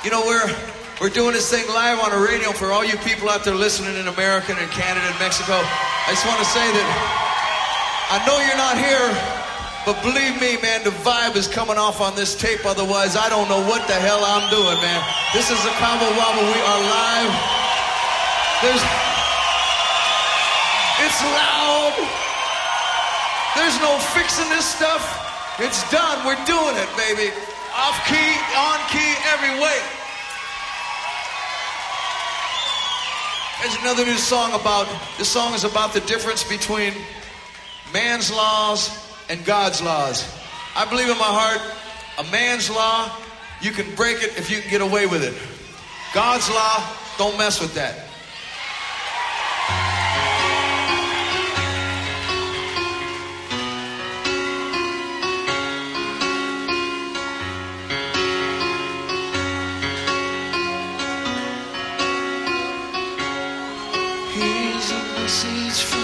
You know, we're doing this thing live on the radio for all you people out there listening in America and Canada and Mexico. I just want to say that I know you're not here, but believe me, man, the vibe is coming off on this tape. Otherwise, I don't know what the hell I'm doing, man. This is the Cabo Wabo. We are live. It's loud. There's no fixing this stuff. It's done. We're doing it, baby. Off key, on key, every way. There's another new song this song is about the difference between man's laws and God's laws. I believe in my heart, a man's law, you can break it if you can get away with it. God's law, don't mess with that. Here's a message from